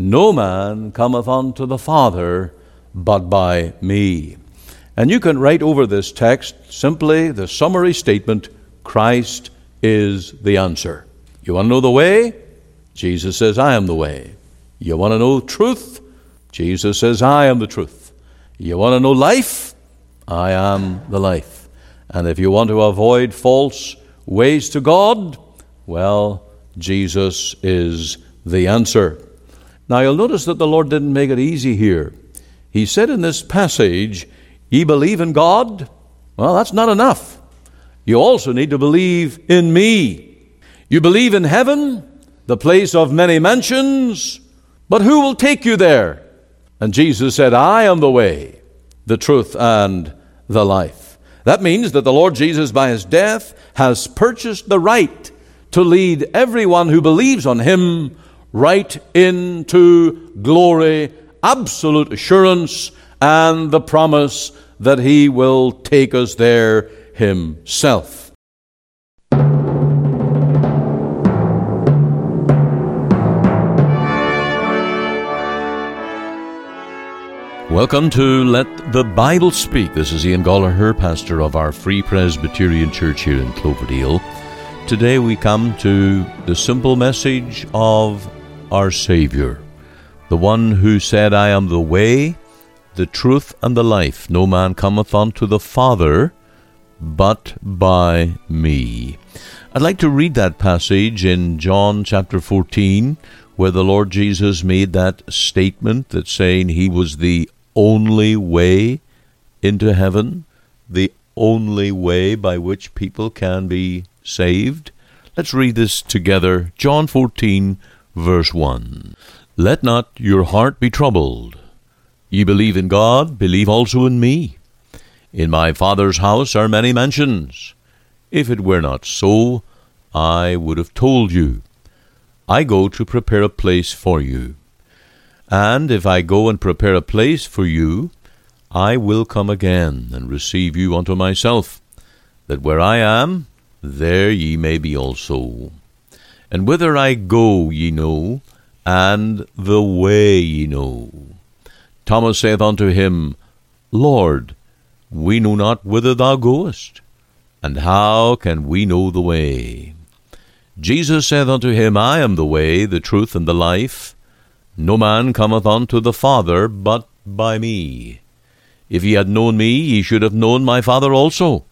no man cometh unto the Father but by me. And you can write over this text simply the summary statement, Christ is the answer. You want to know the way? Jesus says, I am the way. You want to know truth? Jesus says, I am the truth. You want to know life? I am the life. And if you want to avoid false ways to God, well, Jesus is the answer. Now you'll notice that the Lord didn't make it easy here. He said in this passage, ye believe in God? Well, that's not enough. You also need to believe in me. You believe in heaven, the place of many mansions, but who will take you there? And Jesus said, I am the way, the truth, and the life. That means that the Lord Jesus, by his death, has purchased the right to lead everyone who believes on him right into glory, absolute assurance, and the promise that he will take us there himself. Welcome to Let the Bible Speak. This is Ian Gallagher, pastor of our Free Presbyterian Church here in Cloverdale. Today we come to the simple message of our Savior, the one who said, I am the way, the truth, and the life. No man cometh unto the Father but by me. I'd like to read that passage in John chapter 14, where the Lord Jesus made that statement that's saying he was the only way into heaven, the only way by which people can be saved. Let's read this together. John 14, verse 1. Let not your heart be troubled. Ye believe in God, believe also in me. In my Father's house are many mansions. If it were not so, I would have told you. I go to prepare a place for you. And if I go and prepare a place for you, I will come again and receive you unto myself, that where I am, there ye may be also. And whither I go ye know, and the way ye know. Thomas saith unto him, Lord, we know not whither thou goest, and how can we know the way? Jesus saith unto him, I am the way, the truth, and the life. No man cometh unto the Father but by me. If ye had known me, ye should have known my Father also.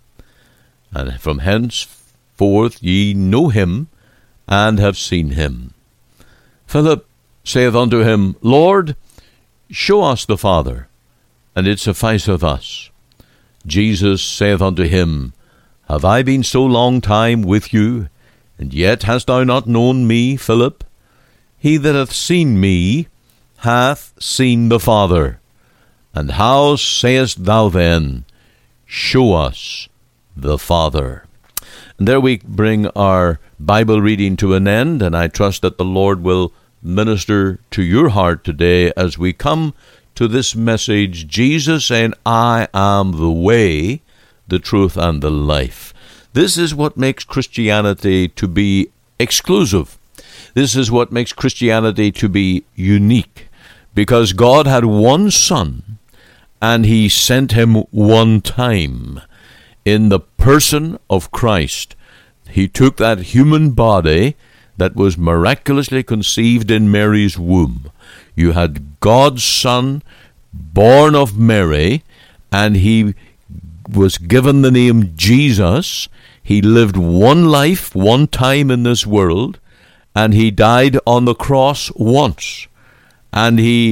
And from henceforth ye know him, and have seen him. Philip saith unto him, Lord, show us the Father, and it sufficeth us. Jesus saith unto him, Have I been so long time with you, and yet hast thou not known me, Philip? He that hath seen me hath seen the Father. And how sayest thou then, Show us the Father? And there we bring our Bible reading to an end, and I trust that the Lord will minister to your heart today as we come to this message, Jesus saying, I am the way, the truth, and the life. This is what makes Christianity to be exclusive. This is what makes Christianity to be unique, because God had one Son, and he sent him one time. In the person of Christ, he took that human body that was miraculously conceived in Mary's womb. You had God's Son, born of Mary, and he was given the name Jesus. He lived one life, one time in this world, and he died on the cross once. And he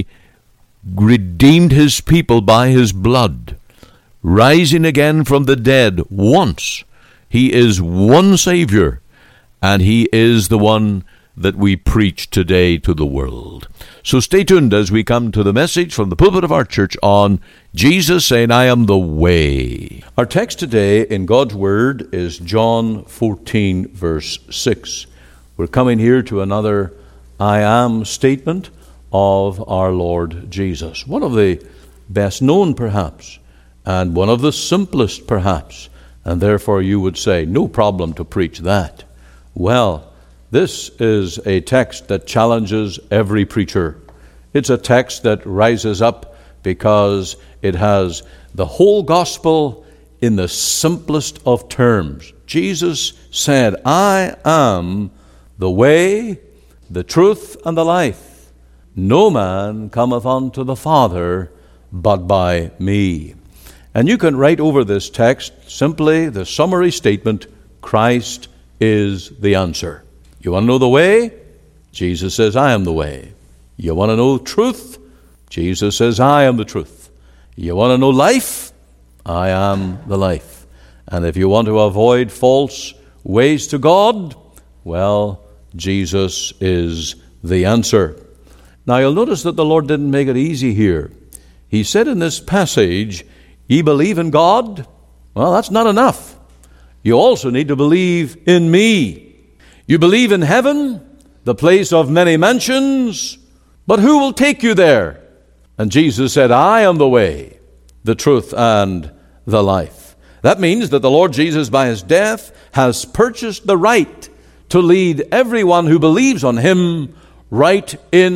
redeemed his people by his blood, rising again from the dead once. He is one Savior, and he is the one that we preach today to the world. So stay tuned as we come to the message from the pulpit of our church on Jesus saying, I am the way. Our text today in God's Word is John 14, verse 6. We're coming here to another I am statement of our Lord Jesus. One of the best known, perhaps, and one of the simplest, perhaps, and therefore you would say, no problem to preach that. Well, this is a text that challenges every preacher, It's a text that rises up because it has the whole gospel in the simplest of terms. Jesus said, I am the way, the truth, and the life. No man cometh unto the Father but by me. And you can write over this text simply the summary statement, Christ is the answer. You want to know the way? Jesus says, I am the way. You want to know truth? Jesus says, I am the truth. You want to know life? I am the life. And if you want to avoid false ways to God, well, Jesus is the answer. Now you'll notice that the Lord didn't make it easy here. He said in this passage, ye believe in God? Well, that's not enough. You also need to believe in me. You believe in heaven, the place of many mansions, but who will take you there? And Jesus said, I am the way, the truth, and the life. That means that the Lord Jesus, by his death, has purchased the right to lead everyone who believes on him right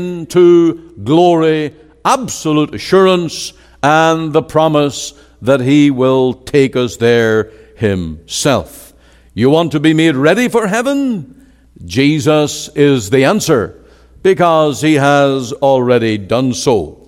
into glory, absolute assurance, and the promise that he will take us there himself. You want to be made ready for heaven? Jesus is the answer, because he has already done so.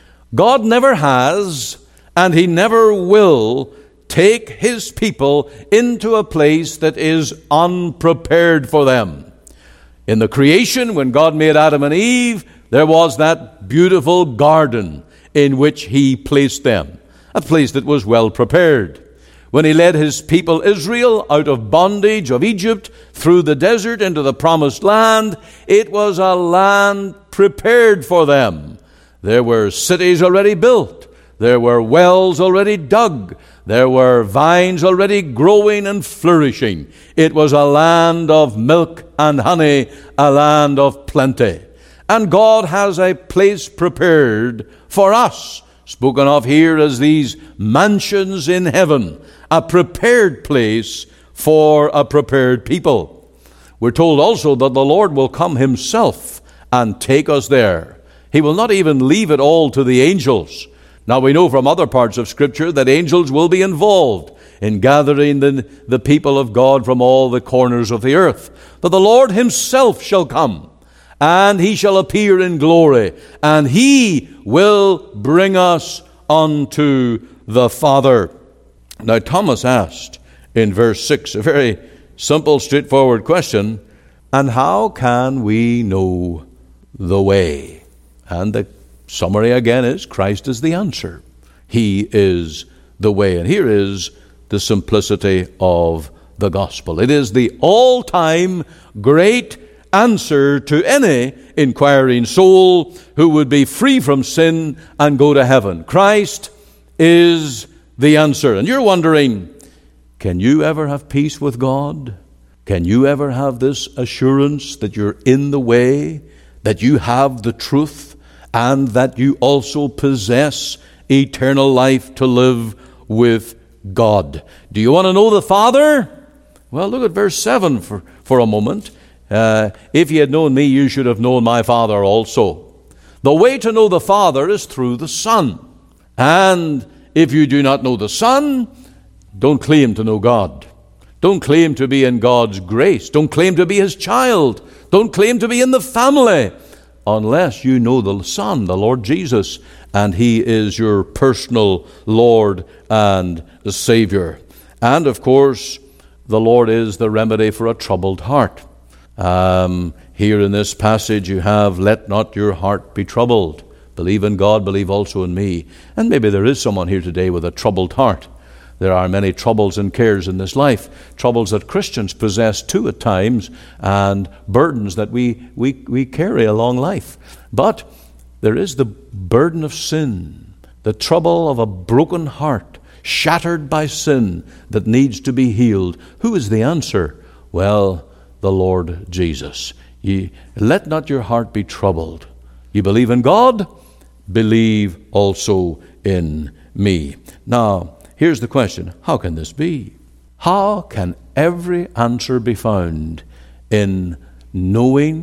God never has, and he never will take his people into a place that is unprepared for them. In the creation, when God made Adam and Eve, there was that beautiful garden in which he placed them, a place that was well prepared. When he led his people Israel out of bondage of Egypt through the desert into the promised land, it was a land prepared for them. There were cities already built. There were wells already dug. There were vines already growing and flourishing. It was a land of milk and honey, a land of plenty. And God has a place prepared for us, spoken of here as these mansions in heaven, a prepared place for a prepared people. We're told also that the Lord will come himself and take us there. He will not even leave it all to the angels. Now we know from other parts of Scripture that angels will be involved in gathering the people of God from all the corners of the earth. But the Lord himself shall come, and he shall appear in glory, and he will bring us unto the Father. Now Thomas asked in verse 6 a very simple, straightforward question, and how can we know the way? And the summary again is, Christ is the answer. He is the way. And here is the simplicity of the gospel. It is the all-time great answer to any inquiring soul who would be free from sin and go to heaven. Christ is the answer. And you're wondering, can you ever have peace with God? Can you ever have this assurance that you're in the way, that you have the truth, and that you also possess eternal life to live with God? Do you want to know the Father? Well, look at verse 7 for a moment. If ye had known me, you should have known my Father also. The way to know the Father is through the Son. And if you do not know the Son, don't claim to know God. Don't claim to be in God's grace. Don't claim to be his child. Don't claim to be in the family, unless you know the Son, the Lord Jesus, and he is your personal Lord and Savior. And of course, the Lord is the remedy for a troubled heart. Here in this passage you have, let not your heart be troubled. Believe in God, believe also in me. And maybe there is someone here today with a troubled heart. There are many troubles and cares in this life, troubles that Christians possess too at times, and burdens that we carry along life. But there is the burden of sin, the trouble of a broken heart, shattered by sin, that needs to be healed. Who is the answer? Well, the Lord Jesus. Let not your heart be troubled. You believe in God, believe also in me. Now, here's the question. How can this be? How can every answer be found in knowing,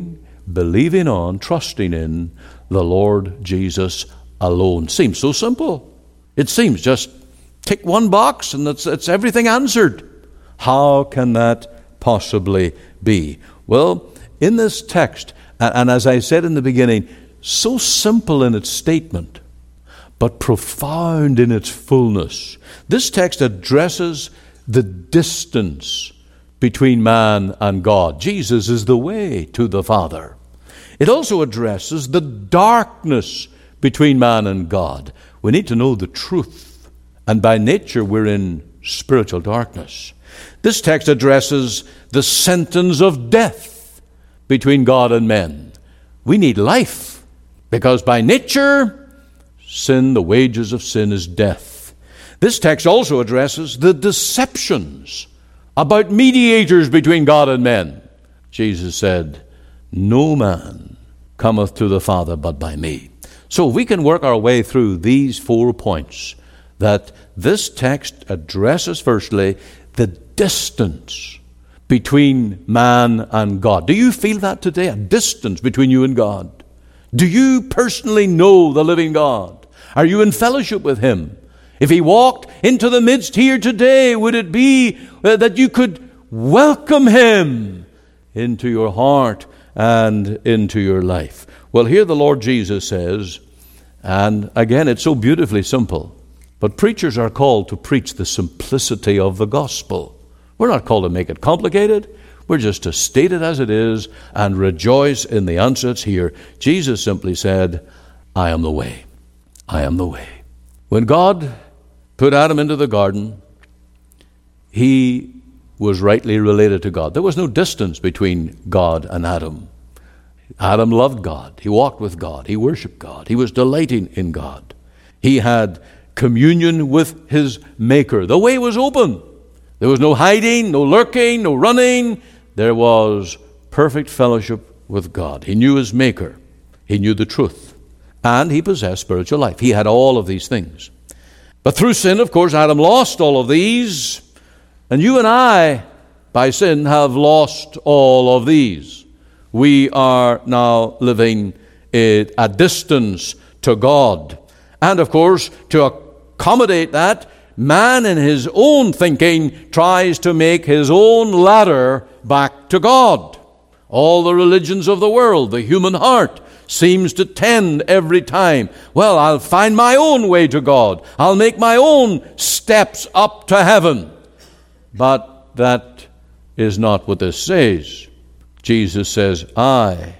believing on, trusting in the Lord Jesus alone. Seems so simple. It seems just tick one box and it's everything answered. How can that possibly be? Well, in this text, and as I said in the beginning, so simple in its statement, but profound in its fullness. This text addresses the distance between man and God. Jesus is the way to the Father. It also addresses the darkness between man and God. We need to know the truth, and by nature we're in spiritual darkness. This text addresses the sentence of death between God and men. We need life, because by nature, sin, the wages of sin is death. This text also addresses the deceptions about mediators between God and men. Jesus said, "No man cometh to the Father but by me." So we can work our way through these 4 points that this text addresses. Firstly, the distance between man and God. Do you feel that today? A distance between you and God? Do you personally know the living God? Are you in fellowship with Him? If He walked into the midst here today, would it be that you could welcome Him into your heart and into your life? Well, here the Lord Jesus says, and again, it's so beautifully simple, but preachers are called to preach the simplicity of the gospel. We're not called to make it complicated. We're just to state it as it is and rejoice in the answer that's here. Jesus simply said, "I am the way. I am the way." When God put Adam into the garden, he was rightly related to God. There was no distance between God and Adam. Adam loved God. He walked with God. He worshiped God. He was delighting in God. He had communion with his Maker. The way was open. There was no hiding, no lurking, no running. There was perfect fellowship with God. He knew his Maker. He knew the truth. And he possessed spiritual life. He had all of these things. But through sin, of course, Adam lost all of these. And you and I, by sin, have lost all of these. We are now living at a distance to God. And of course, to accommodate that, man in his own thinking tries to make his own ladder back to God. All the religions of the world, the human heart, seems to tend every time, well, I'll find my own way to God. I'll make my own steps up to heaven. But that is not what this says. Jesus says, "I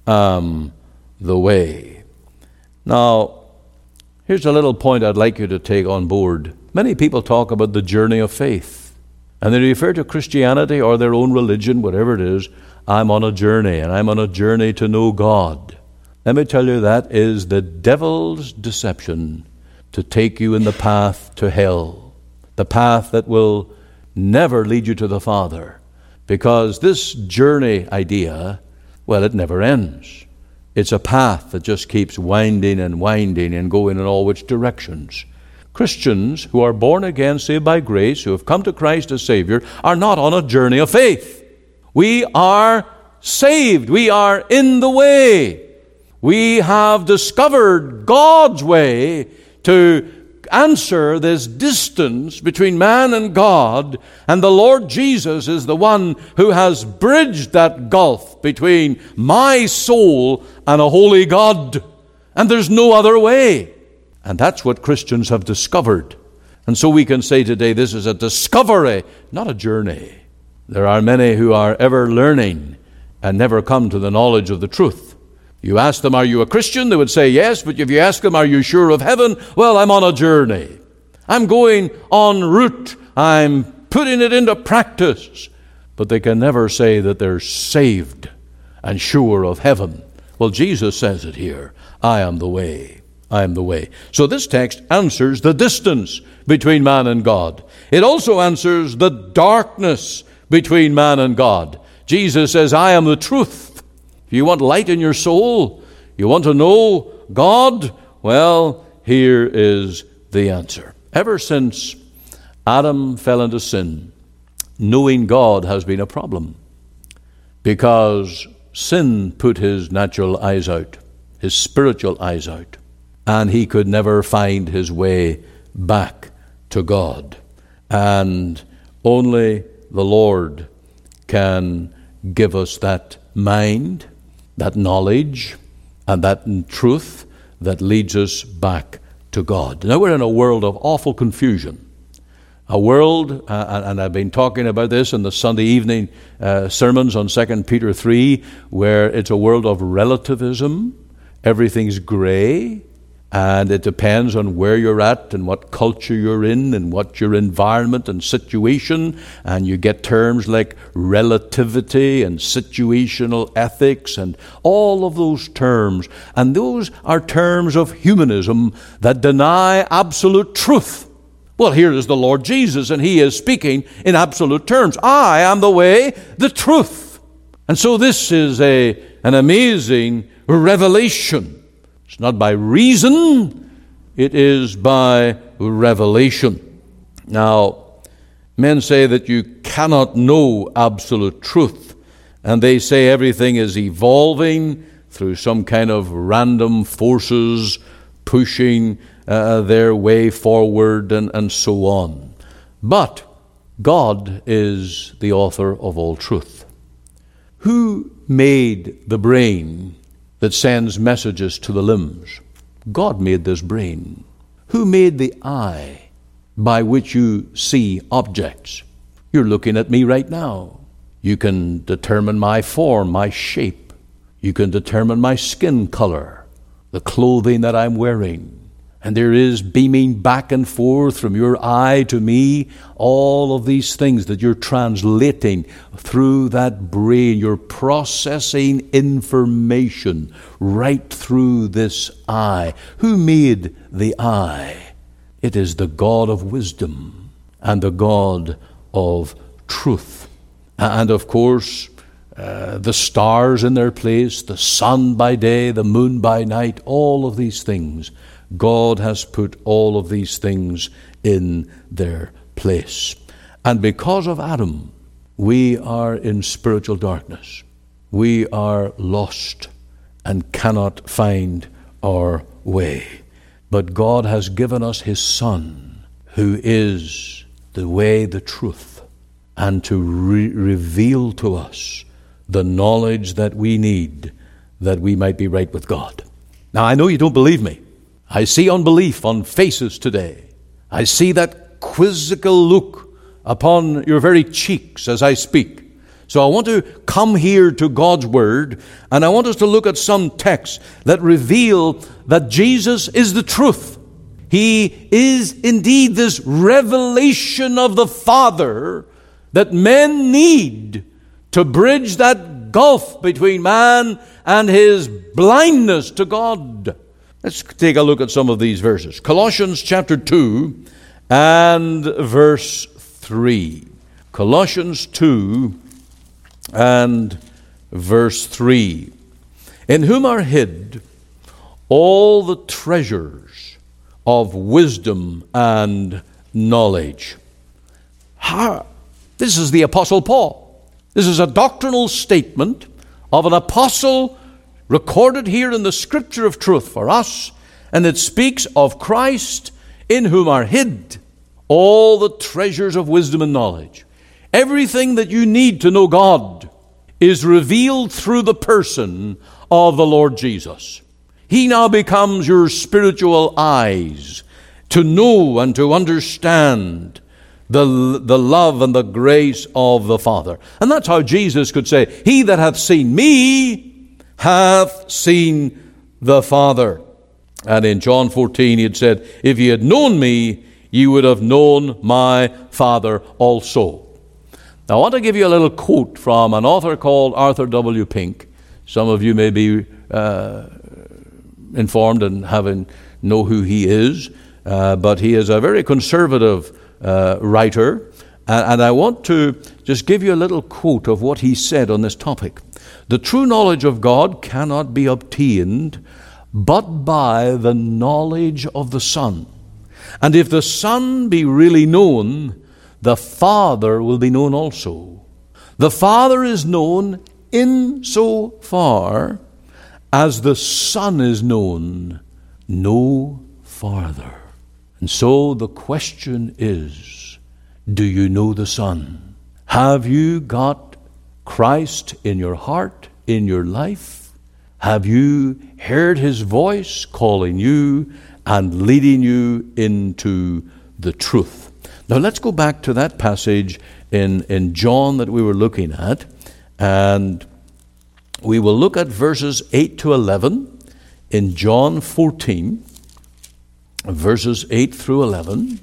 am the way." Now, here's a little point I'd like you to take on board. Many people talk about the journey of faith, and they refer to Christianity or their own religion, whatever it is. I'm on a journey, and I'm on a journey to know God. Let me tell you, that is the devil's deception to take you in the path to hell, the path that will never lead you to the Father. Because this journey idea, well, it never ends. It's a path that just keeps winding and winding and going in all which directions. Christians who are born again, saved by grace, who have come to Christ as Savior, are not on a journey of faith. We are saved. We are in the way. We have discovered God's way to answer this distance between man and God, and the Lord Jesus is the one who has bridged that gulf between my soul and a holy God, and there's no other way. And that's what Christians have discovered. And so we can say today this is a discovery, not a journey. There are many who are ever learning and never come to the knowledge of the truth. You ask them, "Are you a Christian?" They would say yes, but if you ask them, "Are you sure of heaven?" Well, I'm on a journey. I'm going en route. I'm putting it into practice. But they can never say that they're saved and sure of heaven. Well, Jesus says it here. I am the way. I am the way. So this text answers the distance between man and God. It also answers the darkness between man and God. Jesus says, "I am the truth." If you want light in your soul, you want to know God, well, here is the answer. Ever since Adam fell into sin, knowing God has been a problem, because sin put his natural eyes out, his spiritual eyes out, and he could never find his way back to God. And only the Lord can give us that mind, that knowledge, and that truth that leads us back to God. Now we're in a world of awful confusion. A world, and I've been talking about this in the Sunday evening sermons on 2 Peter 3, where it's a world of relativism. Everything's gray, and it depends on where you're at and what culture you're in and what your environment and situation. And you get terms like relativity and situational ethics and all of those terms. And those are terms of humanism that deny absolute truth. Well, here is the Lord Jesus, and he is speaking in absolute terms. I am the way, the truth. And so this is an amazing revelation. It's not by reason, it is by revelation. Now, men say that you cannot know absolute truth, and they say everything is evolving through some kind of random forces pushing their way forward and so on. But God is the author of all truth. Who made the brain that sends messages to the limbs? God made this brain. Who made the eye by which you see objects? You're looking at me right now. You can determine my form, my shape. You can determine my skin color, the clothing that I'm wearing. And there is beaming back and forth from your eye to me, all of these things that you're translating through that brain. You're processing information right through this eye. Who made the eye? It is the God of wisdom and the God of truth. And of course, the stars in their place, the sun by day, the moon by night, all of these things. God has put all of these things in their place. And because of Adam, we are in spiritual darkness. We are lost and cannot find our way. But God has given us his Son, who is the way, the truth, and to reveal to us the knowledge that we need that we might be right with God. Now, I know you don't believe me. I see unbelief on faces today. I see that quizzical look upon your very cheeks as I speak. So I want to come here to God's Word, and I want us to look at some texts that reveal that Jesus is the truth. He is indeed this revelation of the Father that men need to bridge that gulf between man and his blindness to God. Let's take a look at some of these verses. Colossians chapter 2 and verse 3. Colossians 2 and verse 3. In whom are hid all the treasures of wisdom and knowledge. This is the Apostle Paul. This is a doctrinal statement of an apostle recorded here in the Scripture of truth for us, and it speaks of Christ in whom are hid all the treasures of wisdom and knowledge. Everything that you need to know God is revealed through the person of the Lord Jesus. He now becomes your spiritual eyes to know and to understand the love and the grace of the Father. And that's how Jesus could say, "He that hath seen me hath seen the Father." And in John 14 he had said, "If ye had known me, ye would have known my Father also." Now I want to give you a little quote from an author called Arthur W. Pink. Some of you may be informed and know who he is, but he is a very conservative writer. And I want to just give you a little quote of what he said on this topic. "The true knowledge of God cannot be obtained but by the knowledge of the Son. And if the Son be really known, the Father will be known also. The Father is known in so far as the Son is known no farther. And so the question is, do you know the Son? Have you got Christ in your heart, in your life? Have you heard his voice calling you and leading you into the truth? Now let's go back to that passage in John that we were looking at, and we will look at verses 8 to 11 in John 14, verses 8 through 11.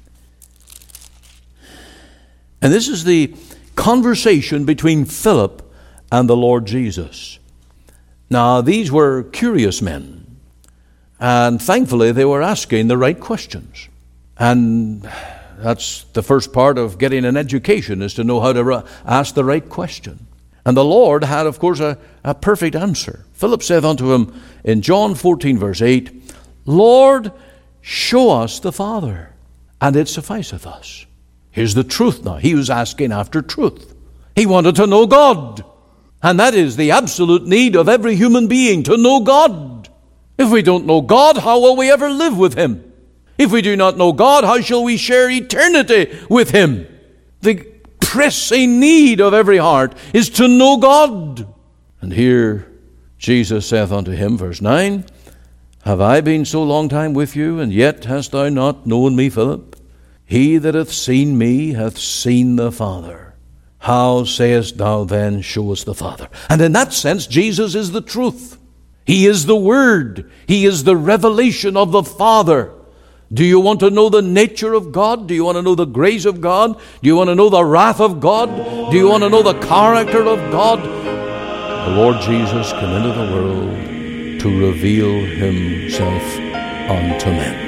And this is the conversation between Philip and the Lord Jesus. Now, these were curious men, and thankfully they were asking the right questions. And that's the first part of getting an education, is to know how to ask the right question. And the Lord had, of course, a perfect answer. Philip saith unto him in John 14, verse 8, Lord, show us the Father, and it sufficeth us. Here's the truth now. He was asking after truth. He wanted to know God. And that is the absolute need of every human being, to know God. If we don't know God, how will we ever live with him? If we do not know God, how shall we share eternity with him? The pressing need of every heart is to know God. And here Jesus saith unto him, verse 9, Have I been so long time with you, and yet hast thou not known me, Philip? He that hath seen me hath seen the Father. How sayest thou then, show us the Father? And in that sense, Jesus is the truth. He is the Word. He is the revelation of the Father. Do you want to know the nature of God? Do you want to know the grace of God? Do you want to know the wrath of God? Do you want to know the character of God? The Lord Jesus came into the world to reveal himself unto men.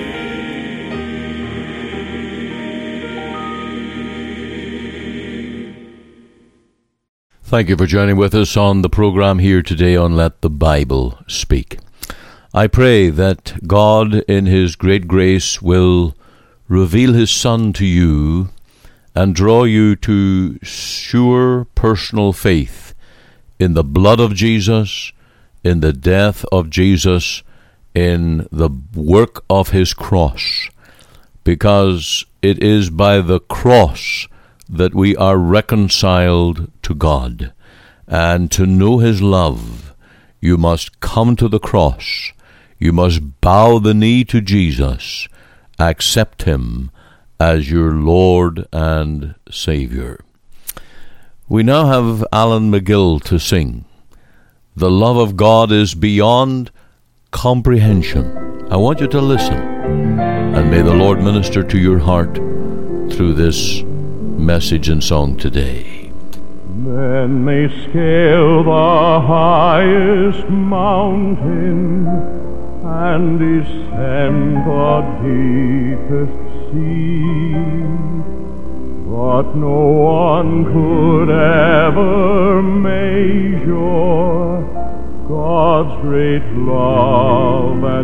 Thank you for joining with us on the program here today on Let the Bible Speak. I pray that God in his great grace will reveal his Son to you and draw you to sure personal faith in the blood of Jesus, in the death of Jesus, in the work of his cross, because it is by the cross that we are reconciled to God. And to know his love, you must come to the cross. You must bow the knee to Jesus, accept him as your Lord and Savior. We now have Alan McGill to sing. The love of God is beyond comprehension. I want you to listen, and may the Lord minister to your heart through this message and song today. Men may scale the highest mountain and descend the deepest sea, but no one could ever measure God's great love at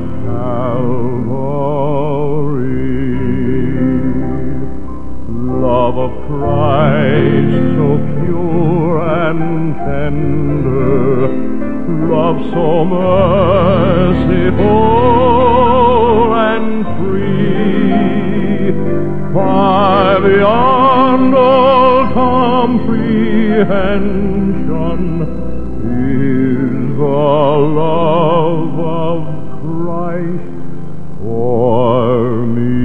Calvary. Love of Christ so pure and tender, love so merciful and free, far beyond all comprehension is the love of Christ for me.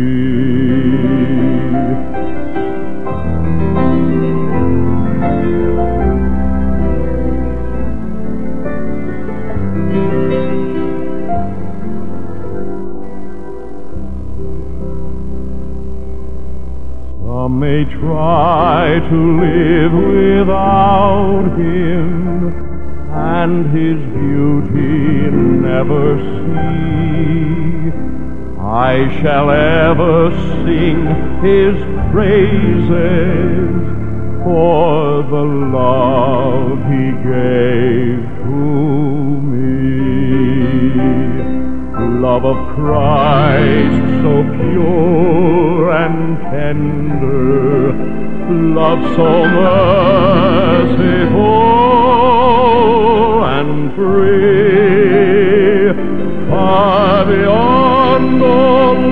Some may try to live without him, and his beauty never see. I shall ever sing his praises for the love he gave to me. Love of Christ so pure and tender, love so merciful and free, far beyond all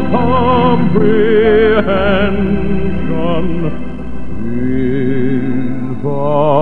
comprehension is the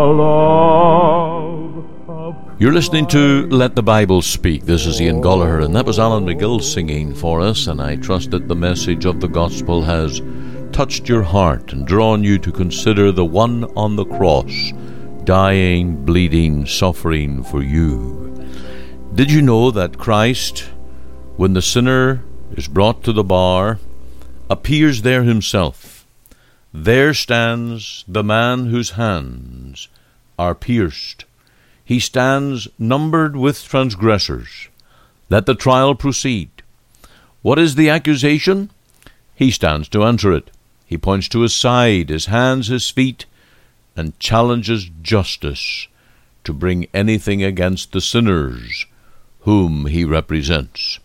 love of You're listening to Let the Bible Speak. This is Ian Gallagher, and that was Alan McGill singing for us, and I trust that the message of the gospel has touched your heart and drawn you to consider the one on the cross, dying, bleeding, suffering for you. Did you know that Christ, when the sinner is brought to the bar, appears there himself? There stands the man whose hands are pierced. He stands numbered with transgressors. Let the trial proceed. What is the accusation? He stands to answer it. He points to his side, his hands, his feet, and challenges justice to bring anything against the sinners whom he represents.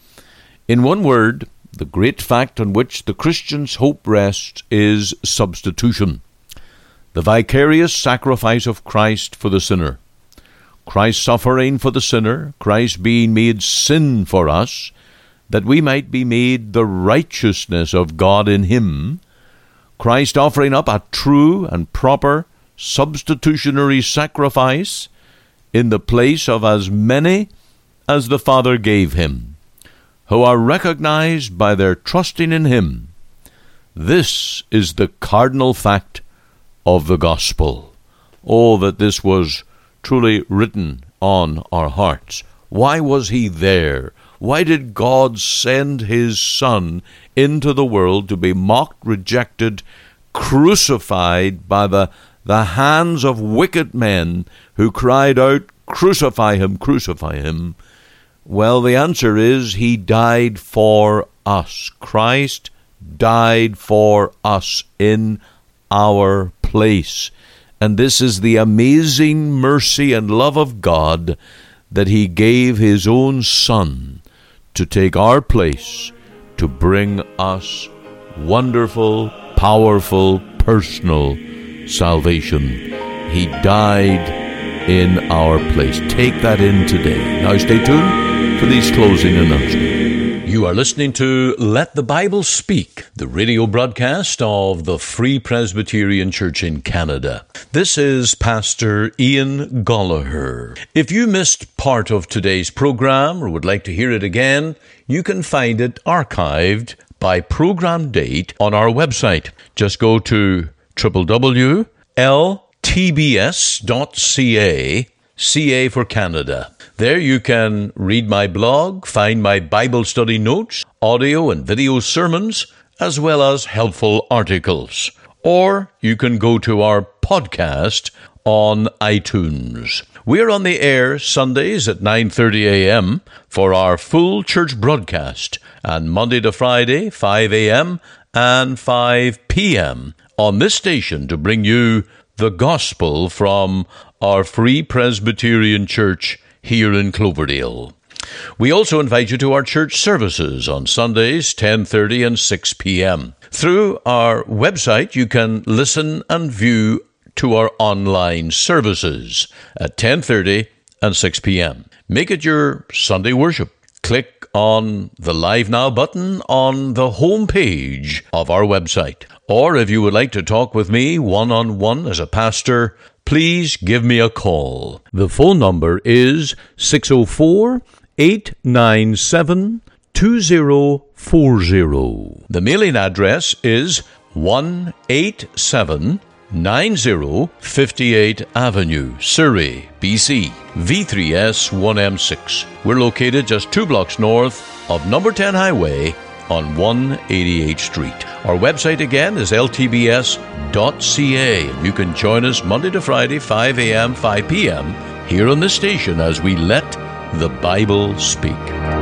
In one word, the great fact on which the Christian's hope rests is substitution, the vicarious sacrifice of Christ for the sinner. Christ suffering for the sinner, Christ being made sin for us, that we might be made the righteousness of God in him, Christ offering up a true and proper substitutionary sacrifice in the place of as many as the Father gave him, who are recognized by their trusting in him. This is the cardinal fact of the gospel. Oh, that this was truly written on our hearts. Why was he there? Why did God send his Son into the world to be mocked, rejected, crucified by the hands of wicked men who cried out, "Crucify him, crucify him"? Well, the answer is he died for us. Christ died for us in our place. And this is the amazing mercy and love of God, that he gave his own Son to take our place, to bring us wonderful, powerful, personal salvation. He died in our place. Take that in today. Now stay tuned for these closing announcements. You are listening to Let the Bible Speak, the radio broadcast of the Free Presbyterian Church in Canada. This is Pastor Ian Gallagher. If you missed part of today's program or would like to hear it again, you can find it archived by program date on our website. Just go to www.ltbs.ca, CA for Canada. There you can read my blog, find my Bible study notes, audio and video sermons, as well as helpful articles. Or you can go to our podcast on iTunes. We're on the air Sundays at 9:30 a.m. for our full church broadcast, and Monday to Friday, 5 a.m. and 5 p.m. on this station to bring you the gospel from our Free Presbyterian Church here in Cloverdale. We also invite you to our church services on Sundays, 10:30 and 6 p.m. Through our website, you can listen and view to our online services at 10:30 and 6 p.m. Make it your Sunday worship. Click on the Live Now button on the home page of our website. Or if you would like to talk with me one-on-one as a pastor, please give me a call. The phone number is 604-897-2040. The mailing address is 18790 58th Avenue, Surrey, BC, V3S1M6. We're located just 2 blocks north of number 10 Highway on 188th Street. Our website again is ltbs.ca, and you can join us Monday to Friday, 5 a.m., 5 p.m. here on this station as we let the Bible speak.